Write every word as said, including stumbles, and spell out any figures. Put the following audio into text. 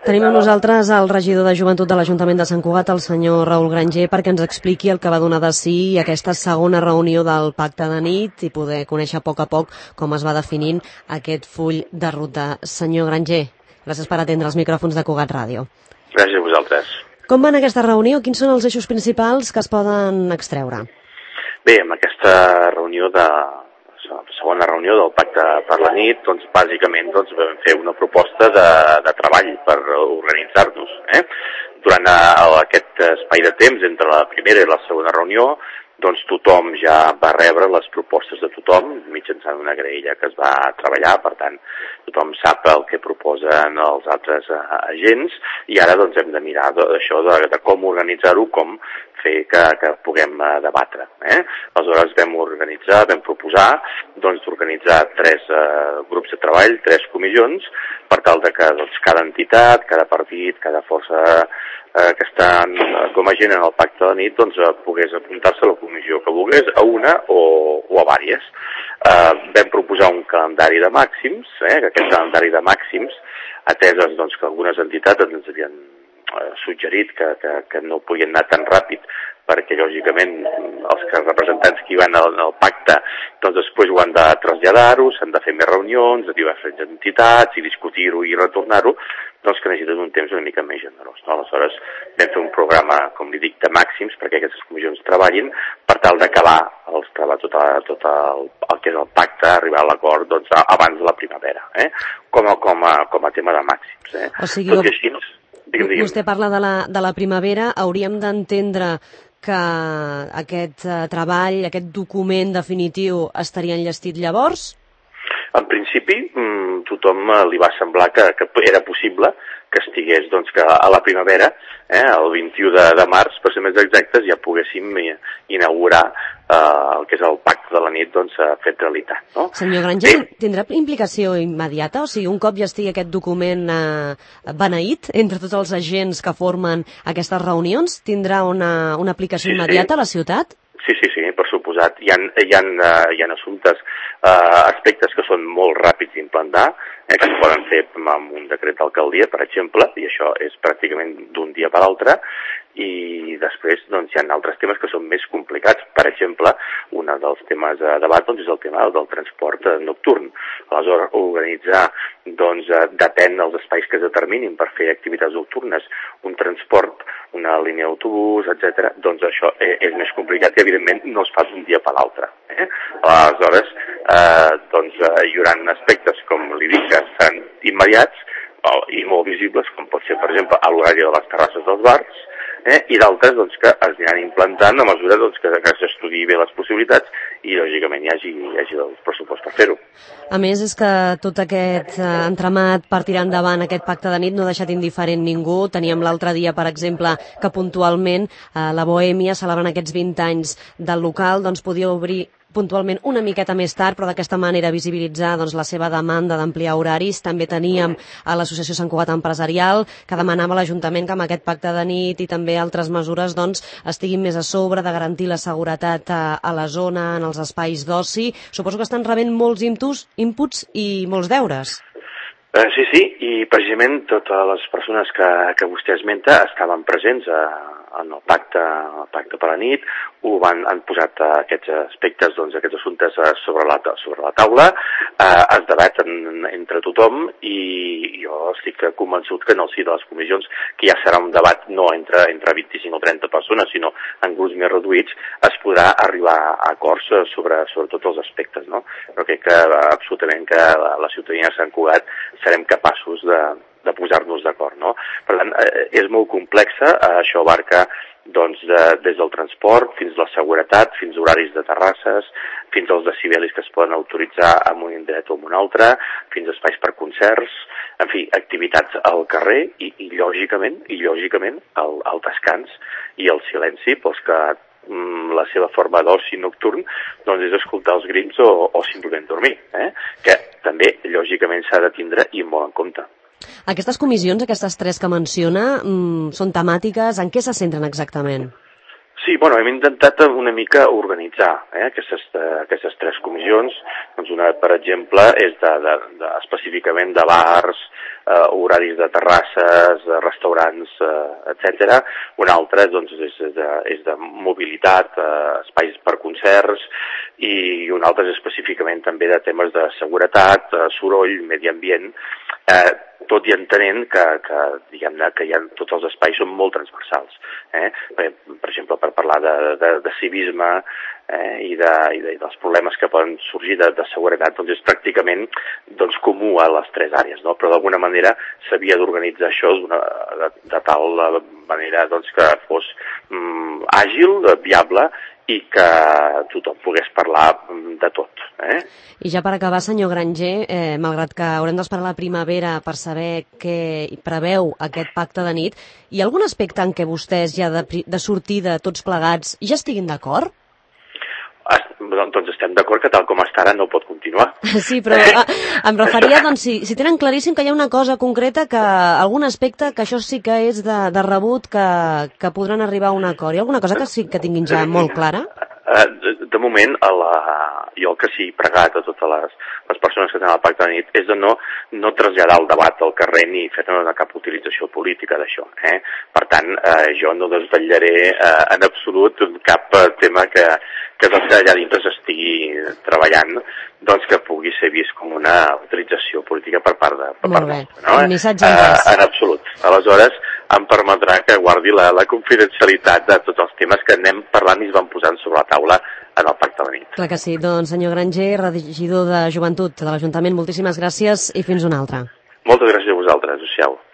Tenim amb nosaltres el regidor de Joventut de l'Ajuntament de Sant Cugat, el senyor Raül Granger, perquè ens expliqui el que va donar de si aquesta segona reunió del Pacte de Nit i poder conèixer a poc a poc com es va definint aquest full de ruta. Senyor Granger, gràcies per atendre els micròfons de Cugat Ràdio. Gràcies a vosaltres. Com va anar aquesta reunió? Quins són els eixos principals que es poden extreure? Bé, amb aquesta reunió de... la segona reunió del Pacte per la Nit, doncs bàsicament doncs, vam fer una proposta de, de treball per organitzar-nos. Eh? Durant uh, aquest espai de temps entre la primera i la segona reunió, doncs tothom ja va rebre les propostes de tothom mitjançant una graella que es va treballar, per tant tothom sap el que proposen els altres uh, agents i ara doncs hem de mirar això de, de com organitzar-ho, com fer que, que puguem uh, debatre. Eh? Aleshores vam organitzar, vam proposar doncs d'organitzar tres uh, grups de treball, tres comissions, per tal de que doncs, cada entitat, cada partit, cada força uh, que està uh, com a gent en el Pacte de la Nit doncs, uh, pogués apuntar-se a la comissió que volgués, a una o, o a vàries. Uh, vam proposar un calendari de màxims, eh? que aquest calendari de màxims, ateses doncs, que algunes entitats ens havien suggerit que, que, que no podien anar tan ràpid perquè lògicament els que representants que hi van al, al pacte doncs després ho han de traslladar-ho, s'han de fer més reunions de diverses entitats i discutir-ho i retornar-ho, doncs que necessiten un temps una mica més generós. No? Aleshores vam fer un programa, com li dic, de màxims perquè aquestes comissions treballin per tal d'acabar els treballs, tot, a, tot el, el que és el pacte, arribar a l'acord doncs, abans de la primavera, eh? com, a, com, a, com a tema de màxims. Eh? O sigui, tot i així, digue'm, digue'm. Vostè parla de la, de la primavera, hauríem d'entendre que aquest uh, treball, aquest document definitiu estaria enllestit llavors? En principi, tothom li va semblar que, que era possible que estigués doncs, que a la primavera, eh, el vint-i-u de, de març, per ser més exactes, ja poguéssim inaugurar eh, el que és el Pacte de la Nit doncs, fet realitat. No? Senyor Granger, sí. Tindrà implicació immediata? O sigui, un cop ja estigui aquest document eh, beneït entre tots els agents que formen aquestes reunions, tindrà una, una aplicació sí, immediata sí. a la ciutat? Sí, sí, sí, per suposat. Hi ha, hi ha, hi ha assumptes, eh, aspectes que són molt ràpids d'implantar, eh, que es poden fer amb un decret d'alcaldia, per exemple, i això és pràcticament d'un dia per l'altre, i després doncs, hi ha altres temes que són més complicats. Per exemple, un dels temes a debat doncs, és el tema del transport nocturn. Aleshores, organitzar doncs, depèn dels espais que es determinin per fer activitats nocturnes, un transport, una línia d'autobús, etcètera, doncs això és més complicat i evidentment no es fa d'un dia per l'altre. Eh? Aleshores, eh, doncs, hi haurà aspectes, com li dic, que seran immediats i molt visibles, com pot ser, per exemple, a l'horari de les terrasses dels bars, eh? i d'altres doncs, que es aniran implantant a mesura doncs, que, que s'estudiï bé les possibilitats i, lògicament, hi hagi, hi hagi el pressupost per fer-ho. A més, és que tot aquest eh, entramat per tirar endavant aquest pacte de nit no ha deixat indiferent ningú. Teníem l'altre dia, per exemple, que puntualment eh, la Bohèmia, celebrant aquests vint anys del local, doncs podia obrir puntualment una miqueta més tard, però d'aquesta manera visibilitzar doncs, la seva demanda d'ampliar horaris. També teníem a l'Associació Sant Cugat Empresarial, que demanava a l'Ajuntament que amb aquest pacte de nit i també altres mesures doncs, estiguin més a sobre de garantir la seguretat a, a la zona, en els espais d'oci. Suposo que estan rebent molts inputs, inputs i molts deures. Uh, sí, sí, i precisament totes les persones que, que vostè esmenta estaven presents a, en el pacte, el pacte per la nit, ho van, han posat uh, aquests aspectes, doncs, aquests assumptes uh, sobre, la, sobre la taula, uh, es debaten entre tothom i jo estic convençut que en el si de les comissions, que ja serà un debat no entre, entre vint-i-cinc o trenta persones, sinó en grups més reduïts, es podrà arribar a acords sobre, sobre tots els aspectes, no? Però crec que uh, absolutament que la, la ciutadania de Sant Cugat serem capaços de, de posar-nos d'acord, no? Per tant, eh, és molt complexa, eh, això abarca doncs, de, des del transport fins a la seguretat, fins a horaris de terrasses, fins als decibelis que es poden autoritzar en un indret o en un altre, fins a espais per concerts, en fi, activitats al carrer i, i lògicament, i lògicament el, el descans i el silenci pels que la seva forma d'oci nocturn doncs és escoltar els grims o, o simplement dormir, eh? Que també lògicament s'ha de tindre i molt en compte. Aquestes comissions, aquestes tres que menciona, mmm, són temàtiques, en què se centren exactament? Sí, bueno, hem intentat una mica organitzar eh, aquestes, aquestes tres comissions. Doncs una, per exemple, és de, de, de, específicament de bars, eh, horaris de terrasses, de restaurants, eh, etcètera. Un altre doncs, és, de, és de mobilitat, eh, espais per concerts, i un altre és específicament també de temes de seguretat, eh, soroll, medi ambient, eh, tot i entenent que, que, diguem-ne, que hi ha, tots els espais són molt transversals. Eh? Per, per exemple, per parlar de, de, de civisme eh, i, de, i, de, i dels problemes que poden sorgir de, de seguretat, doncs és pràcticament doncs, comú a les tres àrees, no? Però d'alguna manera s'havia d'organitzar això de, de tal manera doncs, que fos mm, àgil, viable, i que tothom pogués parlar de tot. Eh? I ja per acabar, senyor Granger, eh, malgrat que haurem d'esperar la primavera per saber què preveu aquest pacte de nit, hi ha algun aspecte en què vostès ja de, de sortida, tots plegats, ja estiguin d'acord? Doncs estem d'acord que tal com està ara no pot continuar. Sí, però eh, em referia, doncs, si, si tenen claríssim que hi ha una cosa concreta, que algun aspecte que això sí que és de, de rebut, que, que podran arribar a un acord. Hi ha alguna cosa que sí que tinguin ja molt clara? De, de moment, a la, jo el que sí he pregat a totes les, les persones que tenen el pacte de nit és de no, no traslladar el debat al carrer ni fer-ne cap utilització política d'això. Eh? Per tant, eh, jo no desvetllaré eh, en absolut cap tema que, que doncs allà dintre s'estigui treballant, doncs que pugui ser vist com una utilització política per part de per Molt part bé, nostra, no? un missatge eh, entès. En absolut. Aleshores, em permetrà que guardi la, la confidencialitat de tots els temes que anem parlant i es van posant sobre la taula en el pacte de nit. Clar que sí. Doncs, senyor Granger, regidor de Joventut de l'Ajuntament, moltíssimes gràcies i fins una altra. Moltes gràcies a vosaltres, adéu-siau.